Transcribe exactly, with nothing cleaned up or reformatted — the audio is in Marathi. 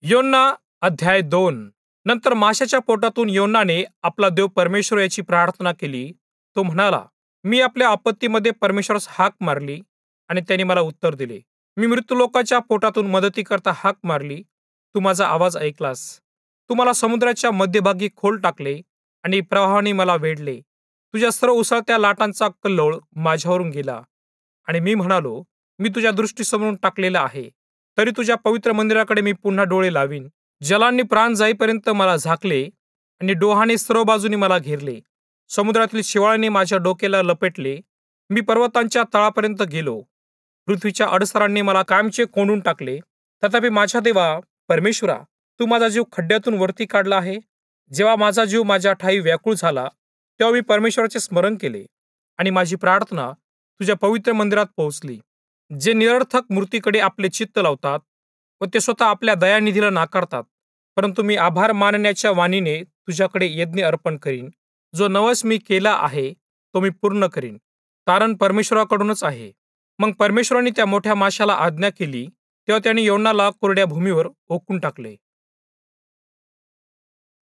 योना अध्याय दोन. नंतर माशाच्या पोटातून योनाने आपला देव परमेश्वर याची प्रार्थना केली. तो म्हणाला, मी आपल्या आपत्तीमध्ये परमेश्वरास हाक मारली आणि त्याने मला उत्तर दिले. मी मृत्यूलोकाच्या पोटातून मदतीकरता हाक मारली, तू माझा आवाज ऐकलास. तू मला समुद्राच्या मध्यभागी खोल टाकले आणि प्रवाहाने मला वेढले. तुझ्या सर्व उसळत्या लाटांचा कल्लोळ माझ्यावरून गेला. आणि मी म्हणालो, मी तुझ्या दृष्टीसमोरून टाकलेला आहे, तरी तुझ्या पवित्र मंदिराकडे मी पुन्हा डोळे लावीन. जलांनी प्राण जाईपर्यंत मला झाकले आणि डोहाने सर्व बाजूनी मला घेरले. समुद्रातील शेवाळाने माझ्या डोक्याला लपेटले. मी पर्वतांच्या तळापर्यंत गेलो. पृथ्वीच्या अडसरांनी मला कायमचे कोंडून टाकले. तथापि माझ्या देवा परमेश्वरा, तू माझा जीव खड्ड्यातून वरती काढला आहे. जेव्हा माझा जीव माझ्या ठाई व्याकुळ झाला, तेव्हा मी परमेश्वराचे स्मरण केले आणि माझी प्रार्थना तुझ्या पवित्र मंदिरात पोहोचली. जे निरर्थक मूर्तीकडे आपले चित्त लावतात व ते स्वतः आपल्या दयानिधीला नाकारतात, परंतु मी आभार मानण्याच्या वाणीने तुझ्याकडे यज्ञ अर्पण करीन. जो नवस मी केला आहे तो मी पूर्ण करीन, कारण परमेश्वराकडूनच आहे. मग परमेश्वराने त्या मोठ्या माशाला आज्ञा केली, तेव्हा त्याने योनाला कोरड्या भूमीवर ओकून टाकले.